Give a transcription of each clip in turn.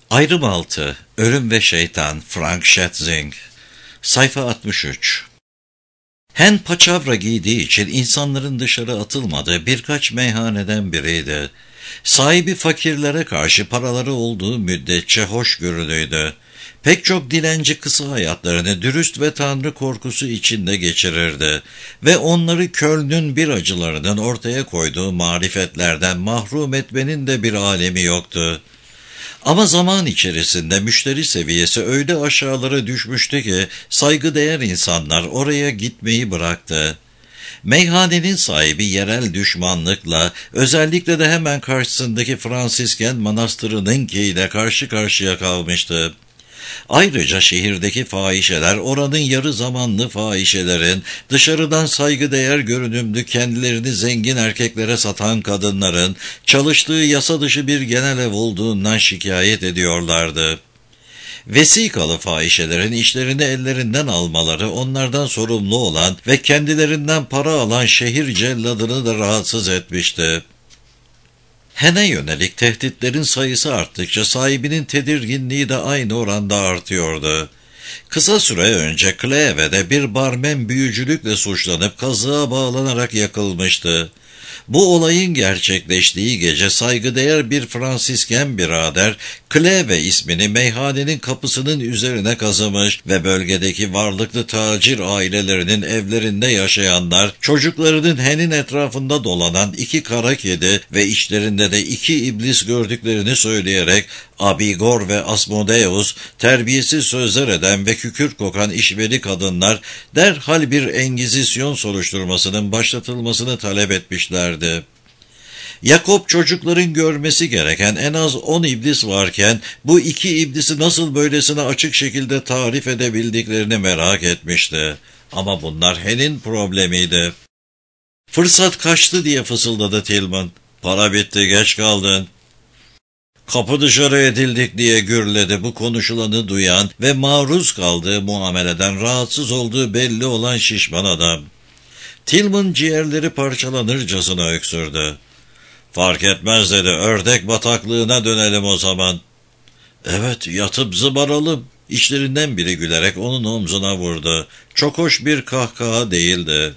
Ayrım 6. Ölüm ve Şeytan, Frank Schätzing. Sayfa 63. Hen paçavra giydiği için insanların dışarı atılmadığı birkaç meyhaneden biriydi. Sahibi fakirlere karşı paraları olduğu müddetçe hoşgörülüydü. Pek çok dilenci kısa hayatlarını dürüst ve tanrı korkusu içinde geçirirdi ve onları Köln'ün biracılarının ortaya koyduğu marifetlerden mahrum etmenin de bir alemi yoktu. Ama zaman içerisinde müşteri seviyesi öyle aşağılara düşmüştü ki saygıdeğer insanlar oraya gitmeyi bıraktı. Meyhanenin sahibi yerel düşmanlıkla, özellikle de hemen karşısındaki Fransisken manastırınınkiyle karşı karşıya kalmıştı. Ayrıca şehirdeki fahişeler oranın yarı zamanlı fahişelerin, dışarıdan saygıdeğer görünümlü kendilerini zengin erkeklere satan kadınların çalıştığı yasa dışı bir genel ev olduğundan şikayet ediyorlardı. Vesikalı fahişelerin işlerini ellerinden almaları onlardan sorumlu olan ve kendilerinden para alan şehir celladını da rahatsız etmişti. Hen'e yönelik tehditlerin sayısı arttıkça sahibinin tedirginliği de aynı oranda artıyordu. Kısa süre önce Cleve'de bir barmen büyücülükle suçlanıp kazığa bağlanarak yakılmıştı. Bu olayın gerçekleştiği gece saygıdeğer bir Fransisken birader Cleve ismini meyhanenin kapısının üzerine kazımış ve bölgedeki varlıklı tacir ailelerinin evlerinde yaşayanlar çocuklarının Hen'in etrafında dolanan 2 kara kedi ve içlerinde de 2 iblis gördüklerini söyleyerek Abigor ve Asmodeus terbiyesiz sözler eden ve kükürt kokan işveli kadınlar derhal bir Engizisyon soruşturmasının başlatılmasını talep etmişlerdi. Yakob çocukların görmesi gereken en az 10 iblis varken bu 2 iblisi nasıl böylesine açık şekilde tarif edebildiklerini merak etmişti. Ama bunlar Hen'in problemiydi. Fırsat kaçtı diye fısıldadı Tillman. Para bitti, geç kaldın. Kapı dışarı edildik diye gürledi bu konuşulanı duyan ve maruz kaldığı muameleden rahatsız olduğu belli olan şişman adam. Tillman ciğerleri parçalanırcasına öksürdü. Fark etmez dedi, ördek bataklığına dönelim o zaman. Evet, yatıp zıbaralım. İçlerinden biri gülerek onun omzuna vurdu. Çok hoş bir kahkaha değildi.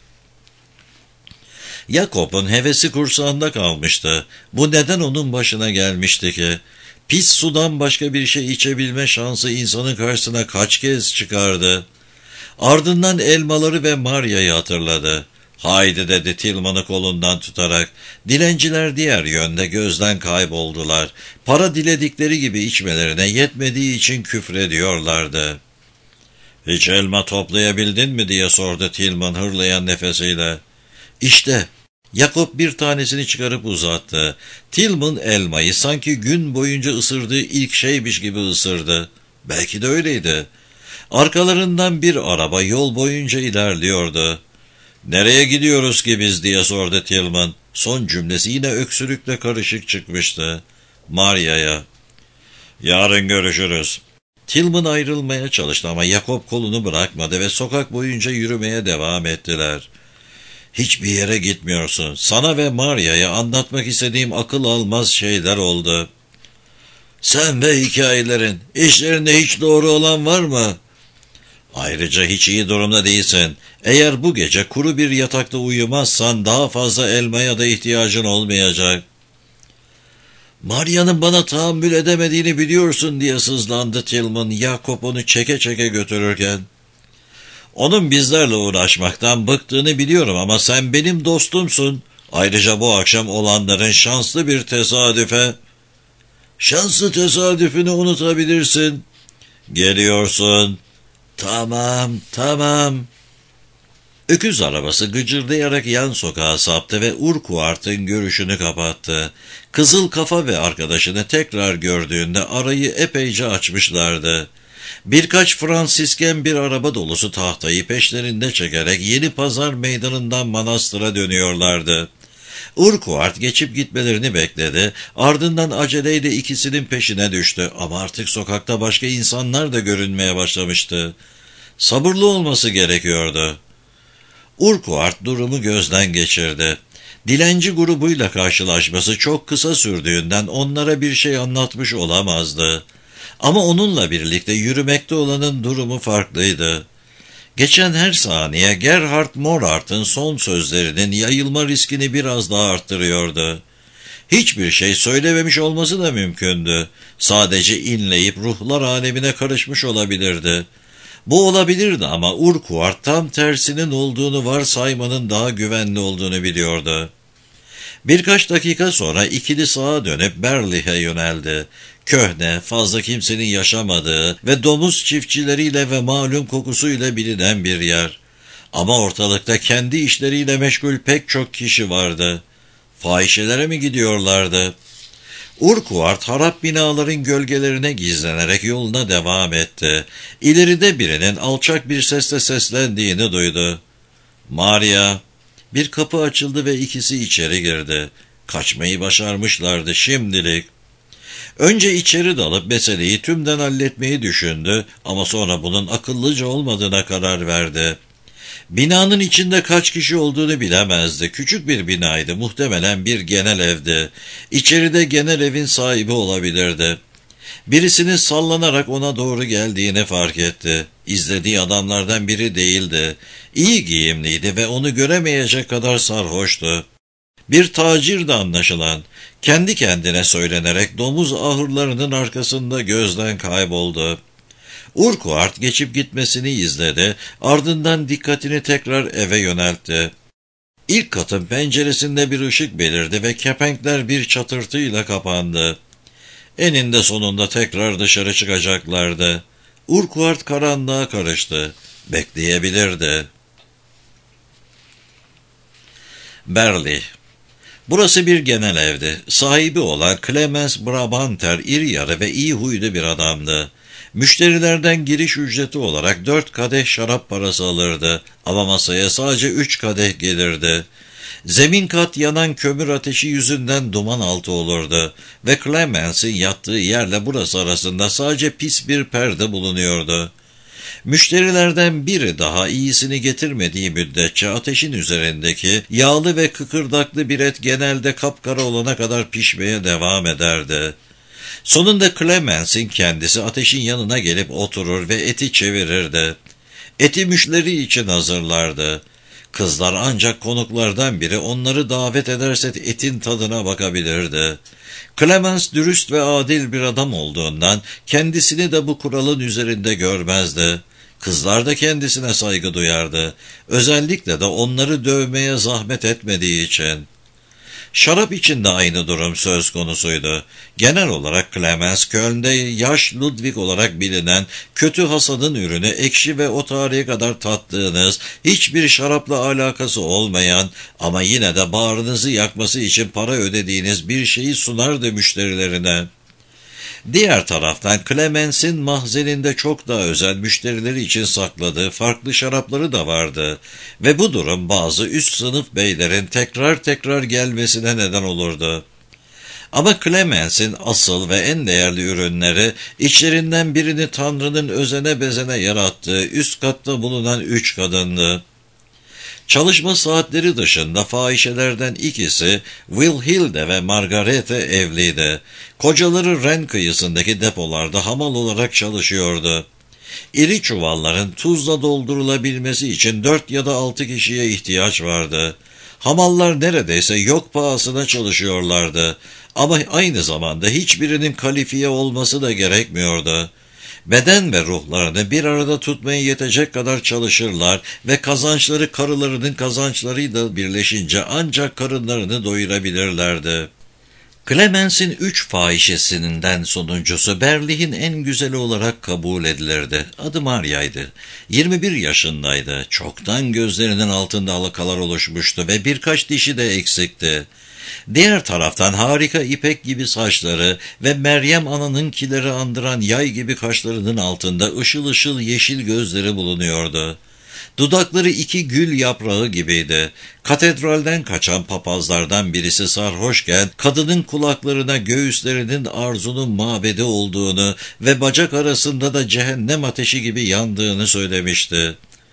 Yakop'un hevesi kursağında kalmıştı. Bu neden onun başına gelmişti ki? Pis sudan başka bir şey içebilme şansı insanın karşısına kaç kez çıkardı? Ardından elmaları ve Maria'yı hatırladı. Haydi dedi Tillman'ı kolundan tutarak. Dilenciler diğer yönde gözden kayboldular. Para diledikleri gibi içmelerine yetmediği için küfrediyorlardı. Hiç elma toplayabildin mi diye sordu Tillman hırlayan nefesiyle. İşte, Yakob bir tanesini çıkarıp uzattı. Tillman elmayı sanki gün boyunca ısırdığı ilk şeymiş gibi ısırdı. Belki de öyleydi. Arkalarından bir araba yol boyunca ilerliyordu. Nereye gidiyoruz ki biz diye sordu Tillman. Son cümlesi yine öksürükle karışık çıkmıştı. Maria'ya. Yarın görüşürüz. Tillman ayrılmaya çalıştı ama Yakob kolunu bırakmadı ve sokak boyunca yürümeye devam ettiler. Hiçbir yere gitmiyorsun. Sana ve Maria'ya anlatmak istediğim akıl almaz şeyler oldu. Sen ve hikayelerin, işlerinde hiç doğru olan var mı? Ayrıca hiç iyi durumda değilsin. Eğer bu gece kuru bir yatakta uyumazsan daha fazla elmaya da ihtiyacın olmayacak. Maria'nın bana tahammül edemediğini biliyorsun diye sızlandı Tillman, Yakob onu çeke çeke götürürken. Onun bizlerle uğraşmaktan bıktığını biliyorum ama sen benim dostumsun. Ayrıca bu akşam olanların şanslı bir tesadüfe... Şanslı tesadüfünü unutabilirsin. Geliyorsun. Tamam. Öküz arabası gıcırdayarak yan sokağa saptı ve Urquhart'ın görüşünü kapattı. Kızıl Kafa ve arkadaşını tekrar gördüğünde arayı epeyce açmışlardı. Birkaç Fransisken bir araba dolusu tahtayı peşlerinde çekerek Yeni Pazar meydanından manastıra dönüyorlardı. Urquhart geçip gitmelerini bekledi, ardından aceleyle ikisinin peşine düştü ama artık sokakta başka insanlar da görünmeye başlamıştı. Sabırlı olması gerekiyordu. Urquhart durumu gözden geçirdi. Dilenci grubuyla karşılaşması çok kısa sürdüğünden onlara bir şey anlatmış olamazdı. Ama onunla birlikte yürümekte olanın durumu farklıydı. Geçen her saniye Gerhard Morart'ın son sözlerinin yayılma riskini biraz daha arttırıyordu. Hiçbir şey söylememiş olması da mümkündü. Sadece inleyip ruhlar alemine karışmış olabilirdi. Bu olabilirdi ama Urquhart tam tersinin olduğunu varsaymanın daha güvenli olduğunu biliyordu. Birkaç dakika sonra ikili sağa dönüp Berlich'e yöneldi. Köhne, fazla kimsenin yaşamadığı ve domuz çiftçileriyle ve malum kokusuyla bilinen bir yer. Ama ortalıkta kendi işleriyle meşgul pek çok kişi vardı. Fahişelere mi gidiyorlardı? Urquhart harap binaların gölgelerine gizlenerek yoluna devam etti. İleride birinin alçak bir sesle seslendiğini duydu. "Maria!" Bir kapı açıldı ve ikisi içeri girdi. Kaçmayı başarmışlardı şimdilik. Önce içeri dalıp meseleyi tümden halletmeyi düşündü ama sonra bunun akıllıca olmadığına karar verdi. Binanın içinde kaç kişi olduğunu bilemezdi. Küçük bir binaydı, muhtemelen bir genel evdi. İçeride genel evin sahibi olabilirdi. Birisinin sallanarak ona doğru geldiğini fark etti. İzlediği adamlardan biri değildi. İyi giyimliydi ve onu göremeyecek kadar sarhoştu. Bir tacirdi anlaşılan. Kendi kendine söylenerek domuz ahırlarının arkasında gözden kayboldu. Urquhart geçip gitmesini izledi, ardından dikkatini tekrar eve yöneltti. İlk katın penceresinde bir ışık belirdi ve kepenkler bir çatırtıyla kapandı. Eninde sonunda tekrar dışarı çıkacaklardı. Urquhart karanlığa karıştı. Bekleyebilirdi. Berlich. Burası bir genel evdi. Sahibi olan Clemens Brabanter iri yarı ve iyi huylu bir adamdı. Müşterilerden giriş ücreti olarak 4 kadeh şarap parası alırdı ama masaya sadece 3 kadeh gelirdi. Zemin kat yanan kömür ateşi yüzünden duman altı olurdu ve Clemens'in yattığı yerle burası arasında sadece pis bir perde bulunuyordu. Müşterilerden biri daha iyisini getirmediği müddetçe ateşin üzerindeki yağlı ve kıkırdaklı bir et genelde kapkara olana kadar pişmeye devam ederdi. Sonunda Clemens'in kendisi ateşin yanına gelip oturur ve eti çevirirdi. Eti müşteri için hazırlardı. Kızlar ancak konuklardan biri onları davet ederse etin tadına bakabilirdi. Clemens dürüst ve adil bir adam olduğundan kendisini de bu kuralın üzerinde görmezdi. Kızlar da kendisine saygı duyardı. Özellikle de onları dövmeye zahmet etmediği için. Şarap için de aynı durum söz konusuydu. Genel olarak Clemens, Köln'de yaş Ludwig olarak bilinen kötü hasadın ürünü ekşi ve o tarihe kadar tattığınız, hiçbir şarapla alakası olmayan ama yine de bağrınızı yakması için para ödediğiniz bir şeyi sunardı müşterilerine. Diğer taraftan Clemens'in mahzeninde çok daha özel müşterileri için sakladığı farklı şarapları da vardı ve bu durum bazı üst sınıf beylerin tekrar tekrar gelmesine neden olurdu. Ama Clemens'in asıl ve en değerli ürünleri içlerinden birini Tanrı'nın özene bezene yarattığı üst katta bulunan 3 kadındı. Çalışma saatleri dışında fahişelerden ikisi Wilhilde ve Margarete evliydi. Kocaları Ren kıyısındaki depolarda hamal olarak çalışıyordu. İri çuvalların tuzla doldurulabilmesi için 4 ya da 6 kişiye ihtiyaç vardı. Hamallar neredeyse yok pahasına çalışıyorlardı ama aynı zamanda hiçbirinin kalifiye olması da gerekmiyordu. Beden ve ruhlarını bir arada tutmaya yetecek kadar çalışırlar ve kazançları karılarının kazançlarıyla birleşince ancak karınlarını doyurabilirlerdi. Clemens'in 3 fahişesinden sonuncusu Berlich'in en güzeli olarak kabul edilirdi. Adı Maria'ydı. 21 yaşındaydı. Çoktan gözlerinin altında halkalar oluşmuştu ve birkaç dişi de eksikti. Diğer taraftan harika ipek gibi saçları ve Meryem Ana'nınkileri andıran yay gibi kaşlarının altında ışıl ışıl yeşil gözleri bulunuyordu. Dudakları 2 gül yaprağı gibiydi. Katedralden kaçan papazlardan birisi sarhoşken kadının kulaklarına göğüslerinin Arzu'nun mabedi olduğunu ve bacak arasında da cehennem ateşi gibi yandığını söylemişti.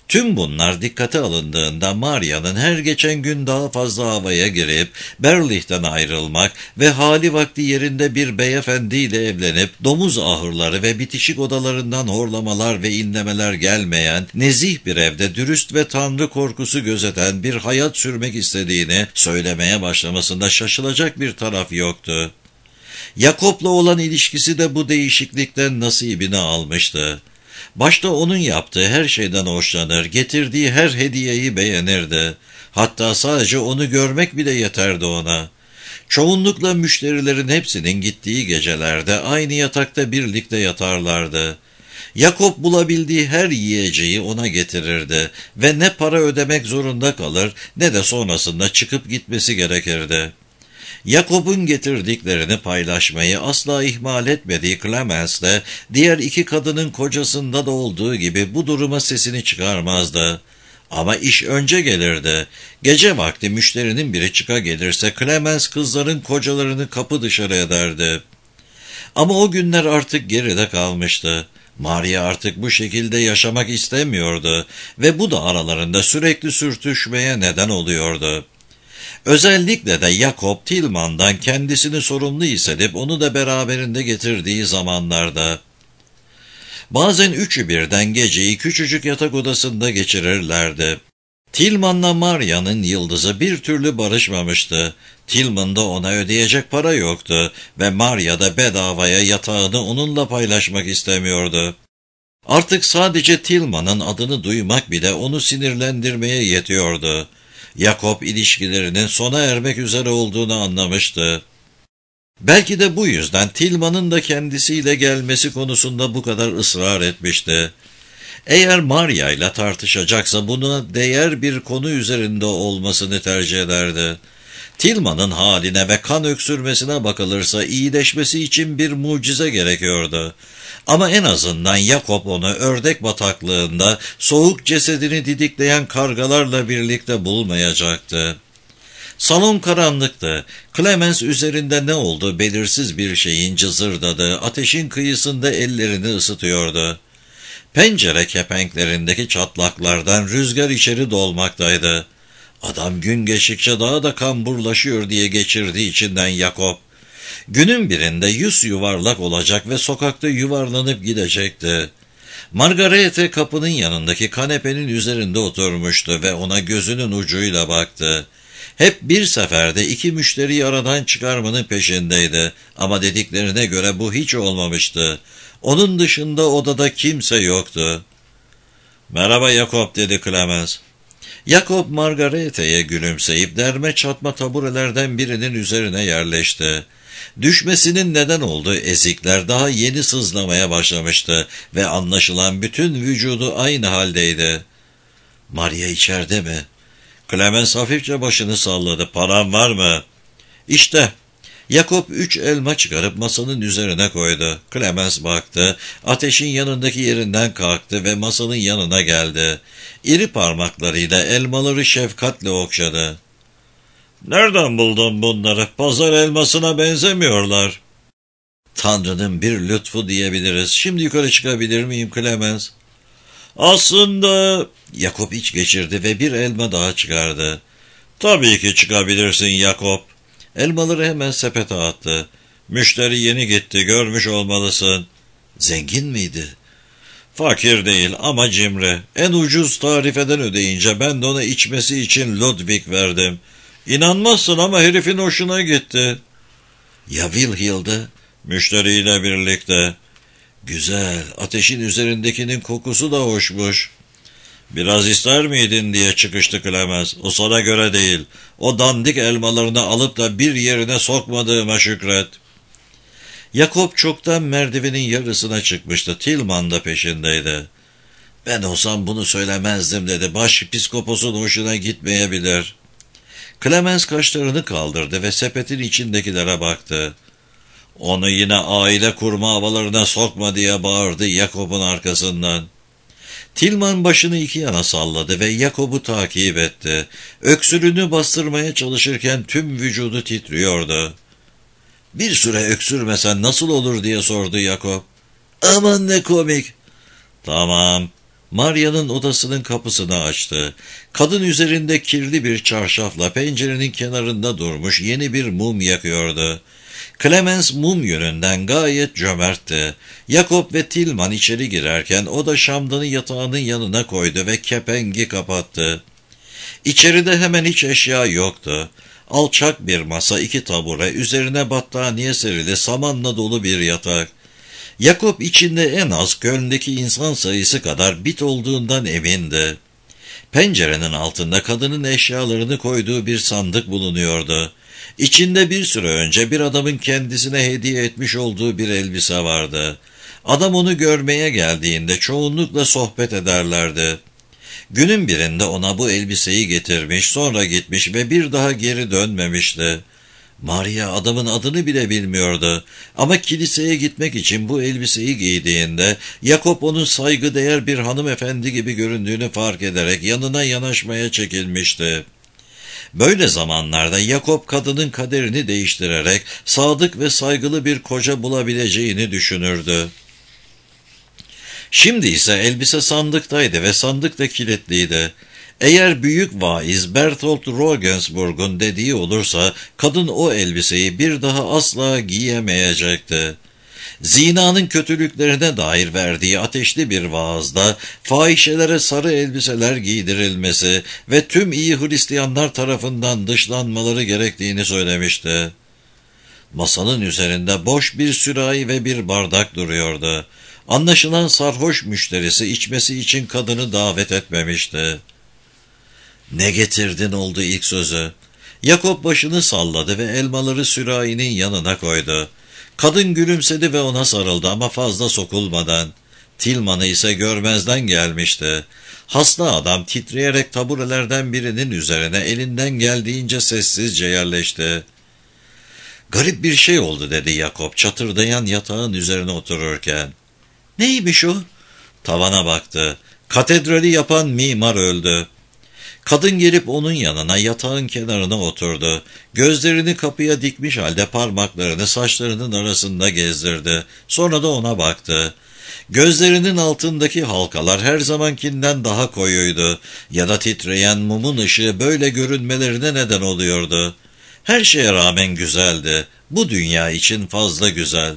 Tüm bunlar dikkate alındığında Maria'nın her geçen gün daha fazla havaya girip Berlich'ten ayrılmak ve hali vakti yerinde bir beyefendiyle evlenip domuz ahırları ve bitişik odalarından horlamalar ve inlemeler gelmeyen, nezih bir evde dürüst ve tanrı korkusu gözeten bir hayat sürmek istediğini söylemeye başlamasında şaşılacak bir taraf yoktu. Jakob'la olan ilişkisi de bu değişiklikten nasibini almıştı. Başta onun yaptığı her şeyden hoşlanır, getirdiği her hediyeyi beğenirdi. Hatta sadece onu görmek bile yeterdi ona. Çoğunlukla müşterilerin hepsinin gittiği gecelerde aynı yatakta birlikte yatarlardı. Jakob bulabildiği her yiyeceği ona getirirdi ve ne para ödemek zorunda kalır ne de sonrasında çıkıp gitmesi gerekirdi. Jakob'un getirdiklerini paylaşmayı asla ihmal etmediği Clemens de diğer iki kadının kocasında da olduğu gibi bu duruma sesini çıkarmazdı. Ama iş önce gelirdi. Gece vakti müşterinin biri çıka gelirse Clemens kızların kocalarını kapı dışarı ederdi. Ama o günler artık geride kalmıştı. Maria artık bu şekilde yaşamak istemiyordu ve bu da aralarında sürekli sürtüşmeye neden oluyordu. Özellikle de Jakob Tillmann'dan kendisini sorumlu hissedip onu da beraberinde getirdiği zamanlarda. Bazen üçü birden geceyi küçücük yatak odasında geçirirlerdi. Tillmann'la Maria'nın yıldızı bir türlü barışmamıştı. Tillmann'da ona ödeyecek para yoktu ve Maria da bedavaya yatağını onunla paylaşmak istemiyordu. Artık sadece Tillmann'ın adını duymak bile onu sinirlendirmeye yetiyordu. Jakob ilişkilerinin sona ermek üzere olduğunu anlamıştı. Belki de bu yüzden Tillmann'ın da kendisiyle gelmesi konusunda bu kadar ısrar etmişti. Eğer Maria ile tartışacaksa buna değer bir konu üzerinde olmasını tercih ederdi. Tillmann'ın haline ve kan öksürmesine bakılırsa iyileşmesi için bir mucize gerekiyordu. Ama en azından Jakob onu ördek bataklığında soğuk cesedini didikleyen kargalarla birlikte bulmayacaktı. Salon karanlıktı. Clemens üzerinde ne oldu belirsiz bir şeyin cızırdadığı ateşin kıyısında ellerini ısıtıyordu. Pencere kepenklerindeki çatlaklardan rüzgar içeri dolmaktaydı. Adam gün geçtikçe daha da kamburlaşıyor diye geçirdi içinden Jakob. Günün birinde yüz yuvarlak olacak ve sokakta yuvarlanıp gidecekti. Margarete kapının yanındaki kanepenin üzerinde oturmuştu ve ona gözünün ucuyla baktı. Hep bir seferde iki müşteriyi aradan çıkarmanın peşindeydi ama dediklerine göre bu hiç olmamıştı. Onun dışında odada kimse yoktu. "Merhaba Jakob," dedi Clemens. Jakob Margarete'ye gülümseyip derme çatma taburelerden birinin üzerine yerleşti. Düşmesinin neden olduğu ezikler daha yeni sızlamaya başlamıştı ve anlaşılan bütün vücudu aynı haldeydi. "Maria içeride mi?" Clemens hafifçe başını salladı. "Paran var mı?" "İşte." Jakob 3 elma çıkarıp masanın üzerine koydu. Clemens baktı, ateşin yanındaki yerinden kalktı ve masanın yanına geldi. İri parmaklarıyla elmaları şefkatle okşadı. "Nereden buldun bunları? Pazar elmasına benzemiyorlar." "Tanrı'nın bir lütfu diyebiliriz. Şimdi yukarı çıkabilir miyim Clemens?" "Aslında..." Jakob iç geçirdi ve bir elma daha çıkardı. "Tabii ki çıkabilirsin Jakob." Elmaları hemen sepete attı. "Müşteri yeni gitti, görmüş olmalısın." "Zengin miydi?" "Fakir değil ama cimri. En ucuz tarifeden ödeyince ben de ona içmesi için Ludwig verdim. İnanmazsın ama herifin hoşuna gitti." "Ya Wilhild'ı?" "Müşteriyle birlikte." "Güzel, ateşin üzerindekinin kokusu da hoşmuş." "Biraz ister miydin?" diye çıkıştı Clemens. "O sana göre değil. O dandik elmalarını alıp da bir yerine sokmadığıma şükret." Jakob çoktan merdivenin yarısına çıkmıştı. Tillmann da peşindeydi. "Ben olsam bunu söylemezdim," dedi. "Başpiskoposun hoşuna gitmeyebilir." Clemens kaşlarını kaldırdı ve sepetin içindekilere baktı. "Onu yine aile kurma havalarına sokma," diye bağırdı Jakob'un arkasından. Tillmann başını iki yana salladı ve Jakob'u takip etti. Öksürüğünü bastırmaya çalışırken tüm vücudu titriyordu. "Bir süre öksürmesen nasıl olur?" diye sordu Jakob. "Aman ne komik." "Tamam." Maria'nın odasının kapısını açtı. Kadın üzerinde kirli bir çarşafla pencerenin kenarında durmuş yeni bir mum yakıyordu. Clemens mum yönünden gayet cömertti. Jakob ve Tilman içeri girerken o da şamdanı yatağının yanına koydu ve kepengi kapattı. İçeride hemen hiç eşya yoktu. Alçak bir masa, 2 tabure, üzerine battaniye serili, samanla dolu bir yatak. Jakob içinde en az Köln'deki insan sayısı kadar bit olduğundan emindi. Pencerenin altında kadının eşyalarını koyduğu bir sandık bulunuyordu. İçinde bir süre önce bir adamın kendisine hediye etmiş olduğu bir elbise vardı. Adam onu görmeye geldiğinde çoğunlukla sohbet ederlerdi. Günün birinde ona bu elbiseyi getirmiş, sonra gitmiş ve bir daha geri dönmemişti. Maria adamın adını bile bilmiyordu ama kiliseye gitmek için bu elbiseyi giydiğinde Jakob onun saygıdeğer bir hanımefendi gibi göründüğünü fark ederek yanına yanaşmaya çekilmişti. Böyle zamanlarda Jakob kadının kaderini değiştirerek sadık ve saygılı bir koca bulabileceğini düşünürdü. Şimdi ise elbise sandıktaydı ve sandık da kilitliydi. Eğer büyük vaiz Berthold Regensburg'un dediği olursa kadın o elbiseyi bir daha asla giyemeyecekti. Zinanın kötülüklerine dair verdiği ateşli bir vaazda fahişelere sarı elbiseler giydirilmesi ve tüm iyi Hristiyanlar tarafından dışlanmaları gerektiğini söylemişti. Masanın üzerinde boş bir sürahi ve bir bardak duruyordu. Anlaşılan sarhoş müşterisi içmesi için kadını davet etmemişti. "Ne getirdin?" oldu ilk sözü. Jakob başını salladı ve elmaları sürahinin yanına koydu. Kadın gülümsedi ve ona sarıldı ama fazla sokulmadan. Tilman'ı ise görmezden gelmişti. Hasta adam titreyerek taburelerden birinin üzerine elinden geldiğince sessizce yerleşti. "Garip bir şey oldu," dedi Jakob çatırdayan yatağın üzerine otururken. "Neymiş o?" Tavana baktı. "Katedrali yapan mimar öldü." Kadın gelip onun yanına yatağın kenarına oturdu. Gözlerini kapıya dikmiş halde parmaklarını saçlarının arasında gezdirdi. Sonra da ona baktı. Gözlerinin altındaki halkalar her zamankinden daha koyuydu. Ya da titreyen mumun ışığı böyle görünmelerine neden oluyordu. Her şeye rağmen güzeldi. Bu dünya için fazla güzel.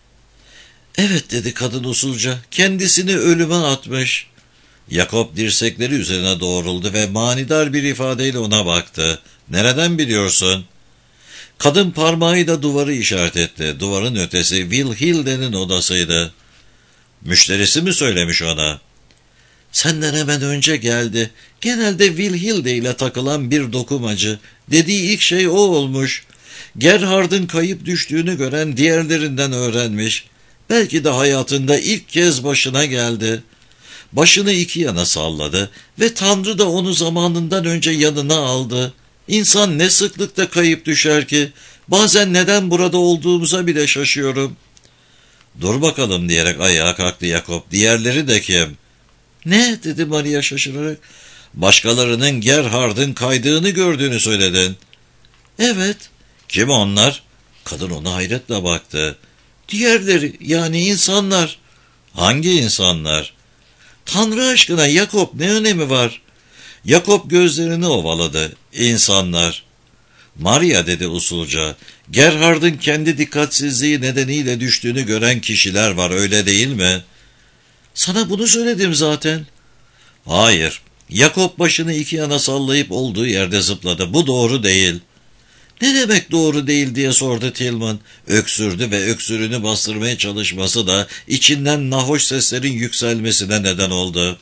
"Evet," dedi kadın usulca. "Kendisini ölüme atmış." Jakob dirsekleri üzerine doğruldu ve manidar bir ifadeyle ona baktı. "Nereden biliyorsun?" Kadın parmağıyla duvarı işaret etti. Duvarın ötesi Wilhilde'nin odasıydı. "Müşterisi mi söylemiş ona?" "Senden hemen önce geldi. Genelde Wilhilde ile takılan bir dokumacı. Dediği ilk şey o olmuş. Gerhard'ın kayıp düştüğünü gören diğerlerinden öğrenmiş. Belki de hayatında ilk kez başına geldi." Başını 2 yana salladı ve Tanrı da onu zamanından önce yanına aldı. İnsan ne sıklıkta kayıp düşer ki? Bazen neden burada olduğumuza bile şaşıyorum. "Dur bakalım," diyerek ayağa kalktı Jakob. "Diğerleri de kim?" "Ne?" dedi Maria şaşırarak. "Başkalarının Gerhard'ın kaydığını gördüğünü söyledin." "Evet." "Kim onlar?" Kadın ona hayretle baktı. "Diğerleri, yani insanlar." "Hangi insanlar?" "Tanrı aşkına Jakob, ne önemi var?" Jakob gözlerini ovaladı. "İnsanlar." "Maria," dedi usulca, "Gerhard'ın kendi dikkatsizliği nedeniyle düştüğünü gören kişiler var, öyle değil mi?" "Sana bunu söyledim zaten." "Hayır." Jakob başını 2 yana sallayıp olduğu yerde zıpladı. "Bu doğru değil." "Ne demek doğru değil?" diye sordu Tilman. Öksürdü ve öksürüğünü bastırmaya çalışması da içinden nahoş seslerin yükselmesine neden oldu.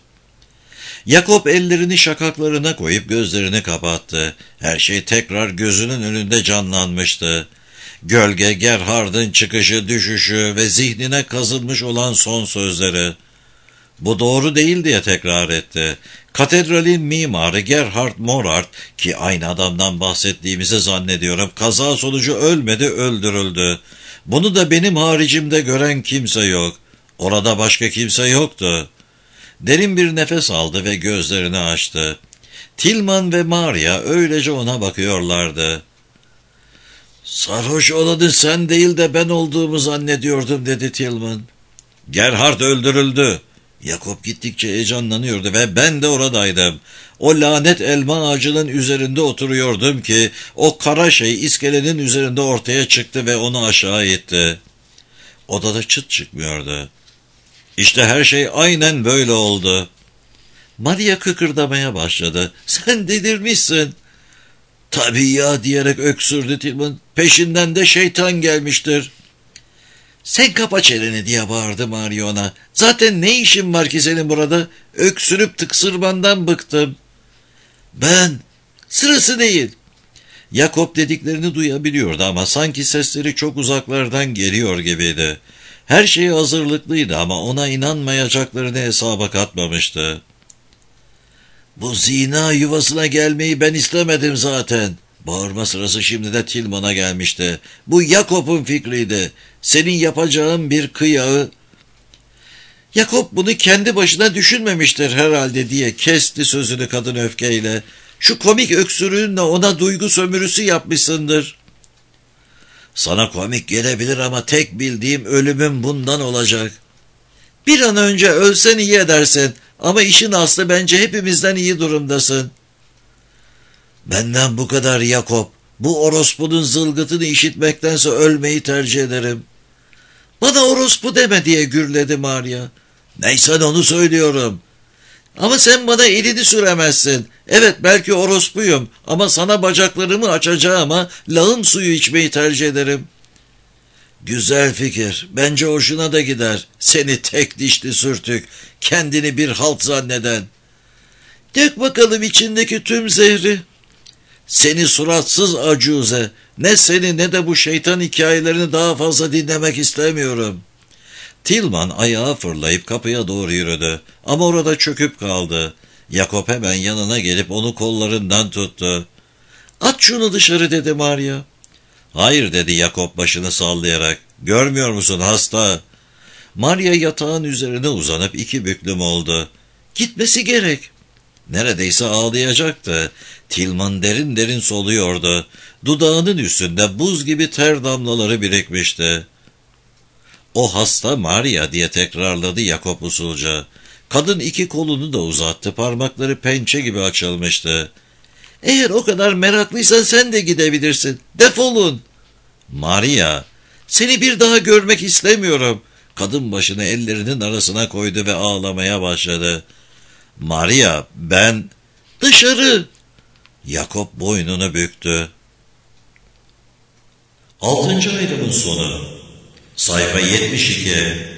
Jakob ellerini şakaklarına koyup gözlerini kapattı. Her şey tekrar gözünün önünde canlanmıştı. Gölge, Gerhard'ın çıkışı, düşüşü ve zihnine kazınmış olan son sözleri. "Bu doğru değil," diye tekrar etti. "Katedralin mimarı Gerhard Morart, ki aynı adamdan bahsettiğimizi zannediyorum, kaza sonucu ölmedi, öldürüldü. Bunu da benim haricimde gören kimse yok. Orada başka kimse yoktu." Derin bir nefes aldı ve gözlerini açtı. Tilman ve Maria öylece ona bakıyorlardı. "Sarhoş olanı sen değil de ben olduğumu zannediyordum," dedi Tilman. "Gerhard öldürüldü." Jakob gittikçe heyecanlanıyordu ve ben de oradaydım. O lanet elma ağacının üzerinde oturuyordum ki o kara şey iskelenin üzerinde ortaya çıktı ve onu aşağı itti. Odada çıt çıkmıyordu. İşte her şey aynen böyle oldu. Maria kıkırdamaya başladı. Sen delirmişsin. Tabii ya diyerek öksürdü Tilman. Peşinden de şeytan gelmiştir. Sen kapa çeneni diye bağırdı Maria ona. Zaten ne işin var ki senin burada? Öksürüp tıksırmandan bıktım. Sırası değil. Jakob dediklerini duyabiliyordu ama sanki sesleri çok uzaklardan geliyor gibiydi. Her şey hazırlıklıydı ama ona inanmayacaklarını hesaba katmamıştı. Bu zina yuvasına gelmeyi ben istemedim zaten. Bağırma sırası şimdi de Tilman'a gelmişti. Bu Jakob'un fikriydi. Senin yapacağın bir kıyağı. Jakob bunu kendi başına düşünmemiştir herhalde diye kesti sözünü kadın öfkeyle. Şu komik öksürüğünle ona duygu sömürüsü yapmışsındır. Sana komik gelebilir ama tek bildiğim ölümüm bundan olacak. Bir an önce ölsen iyi edersin ama işin aslı bence hepimizden iyi durumdasın. Benden bu kadar Jakob. Bu orospunun zılgıtını işitmektense ölmeyi tercih ederim. Bana orospu deme diye gürledi Maria. Neyse onu söylüyorum. Ama sen bana elini süremezsin. Evet belki orospuyum ama sana bacaklarımı açacağıma lağım suyu içmeyi tercih ederim. Güzel fikir. Bence hoşuna da gider. Seni tek dişli sürtük. Kendini bir halt zanneden. Dök bakalım içindeki tüm zehri. Seni suratsız acuze. Ne seni ne de bu şeytan hikayelerini daha fazla dinlemek istemiyorum. Tilman ayağa fırlayıp kapıya doğru yürüdü. Ama orada çöküp kaldı. Jakob hemen yanına gelip onu kollarından tuttu. At şunu dışarı dedi Maria. Hayır dedi Jakob başını sallayarak. Görmüyor musun hasta? Maria yatağın üzerine uzanıp iki büklüm oldu. Gitmesi gerek. Neredeyse ağlayacaktı. Tilman derin derin soluyordu. Dudağının üstünde buz gibi ter damlaları birikmişti. O hasta Maria diye tekrarladı Jakob usulca. Kadın iki kolunu da uzattı. Parmakları pençe gibi açılmıştı. Eğer o kadar meraklıysan sen de gidebilirsin. Defolun. Maria, seni bir daha görmek istemiyorum. Kadın başını ellerinin arasına koydu ve ağlamaya başladı. Maria, ben... Dışarı! Jakob boynunu büktü. 6. aydının sonu. Sayfa 72.